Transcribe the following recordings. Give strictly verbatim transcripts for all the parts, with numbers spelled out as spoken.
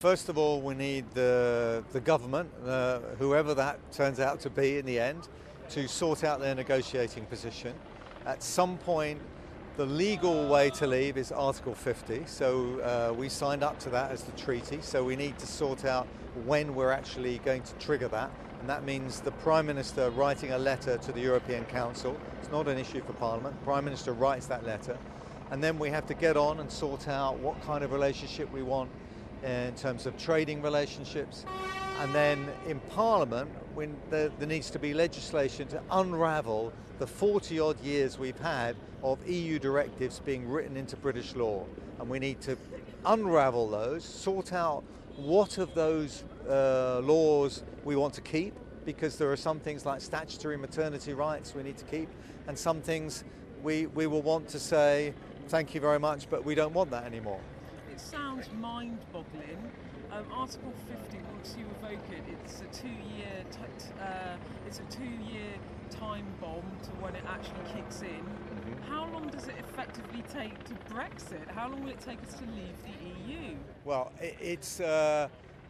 First of all, we need the, the government, uh, whoever that turns out to be in the end, to sort out their negotiating position. At some point, the legal way to leave is Article fifty, so uh, we signed up to that as the treaty, so we need to sort out when we're actually going to trigger that, and that means the Prime Minister writing a letter to the European Council. It's not an issue for Parliament. The Prime Minister writes that letter, and then we have to get on and sort out what kind of relationship we want in terms of trading relationships. And then in Parliament, when there, there needs to be legislation to unravel the forty odd years we've had of E U directives being written into British law. And we need to unravel those, sort out what of those uh, laws we want to keep, because there are some things like statutory maternity rights we need to keep, and some things we, we will want to say, thank you very much, but we don't want that anymore. It sounds mind-boggling. Um, Article fifty, once you revoke it, it's a two-year t- uh, it's a two-year time bomb to when it actually kicks in. Mm-hmm. How long does it effectively take to Brexit? How long will it take us to leave the E U? Well, it, it's uh,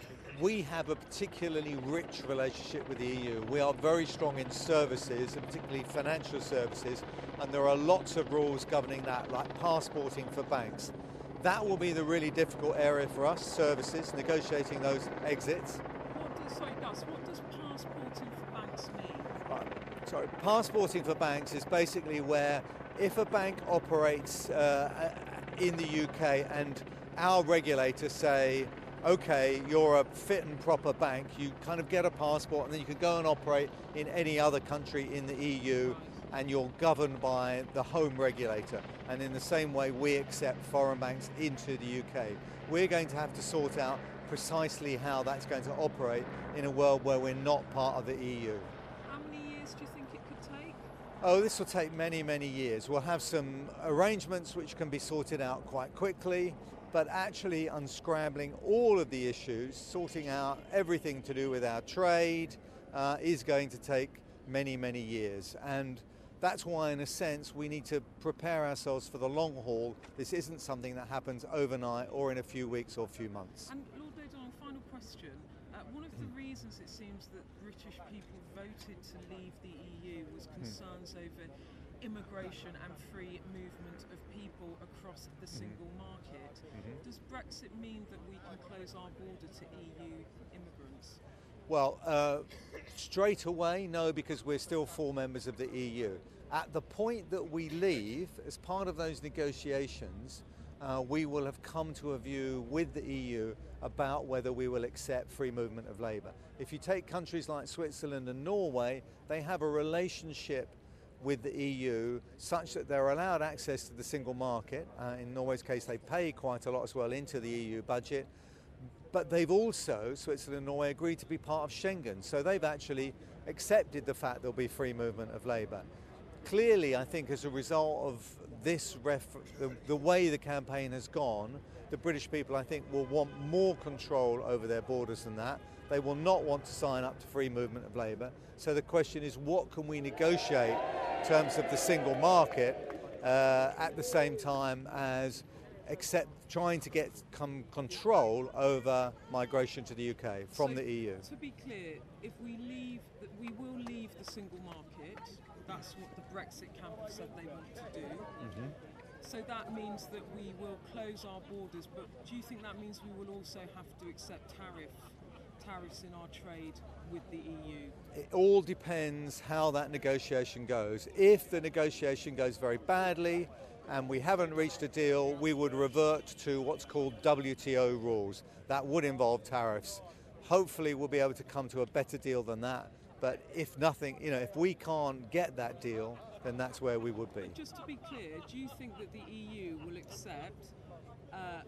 we have a particularly rich relationship with the E U. We are very strong in services, and particularly financial services, and there are lots of rules governing that, like passporting for banks. That will be the really difficult area for us, services, negotiating those exits. What does, sorry, Gus, what does passporting for banks mean? Right. Sorry, passporting for banks is basically where if a bank operates uh, in the U K and our regulators say, okay, you're a fit and proper bank, you kind of get a passport and then you can go and operate in any other country in the E U, and you're governed by the home regulator. And in the same way, we accept foreign banks into the U K. We're going to have to sort out precisely how that's going to operate in a world where we're not part of the E U. How many years do you think it could take? Oh, this will take many, many years. We'll have some arrangements which can be sorted out quite quickly, but actually unscrambling all of the issues, sorting out everything to do with our trade, uh, is going to take many, many years. And that's why, in a sense, we need to prepare ourselves for the long haul. This isn't something that happens overnight or in a few weeks or a few months. And Lord O'Donnell, final question. Uh, one of the mm. reasons it seems that British people voted to leave the E U was concerns mm. over immigration and free movement of people across the single mm. market. Mm-hmm. Does Brexit mean that we can close our border to E U immigrants? Well, uh, straight away, no, because we're still full members of the E U. At the point that we leave, as part of those negotiations, uh, we will have come to a view with the E U about whether we will accept free movement of labour. If you take countries like Switzerland and Norway, they have a relationship with the E U such that they're allowed access to the single market. Uh, in Norway's case, they pay quite a lot as well into the E U budget. But they've also, Switzerland and Norway, agreed to be part of Schengen. So they've actually accepted the fact there'll be free movement of labour. Clearly, I think as a result of this, ref- the, the way the campaign has gone, the British people, I think, will want more control over their borders than that. They will not want to sign up to free movement of labour. So the question is, what can we negotiate in terms of the single market uh, at the same time as except trying to get com- control over migration to the U K from so the E U. To be clear, if we leave, that we will leave the single market. That's what the Brexit camp have said they want to do. Mm-hmm. So that means that we will close our borders, but do you think that means we will also have to accept tariff tariffs in our trade with the E U? It all depends how that negotiation goes. If the negotiation goes very badly, and we haven't reached a deal, we would revert to what's called W T O rules. That would involve tariffs. Hopefully we'll be able to come to a better deal than that. But if nothing, you know, if we can't get that deal, then that's where we would be. But just to be clear, do you think that the E U will accept uh,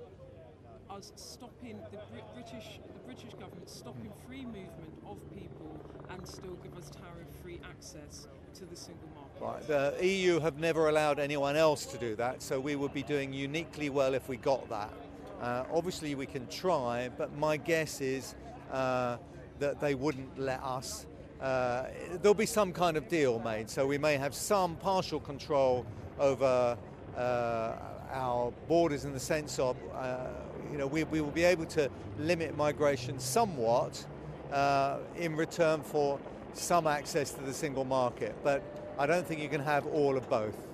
us stopping the Brit- British, the British government stopping free movement of people and still give us tariff-free access to the single market? Right. The E U have never allowed anyone else to do that, so we would be doing uniquely well if we got that. Uh, obviously we can try, but my guess is uh, that they wouldn't let us. Uh, there'll be some kind of deal made, so we may have some partial control over uh, our borders in the sense of uh, you know, we, we will be able to limit migration somewhat uh, in return for some access to the single market, but I don't think you can have all of both.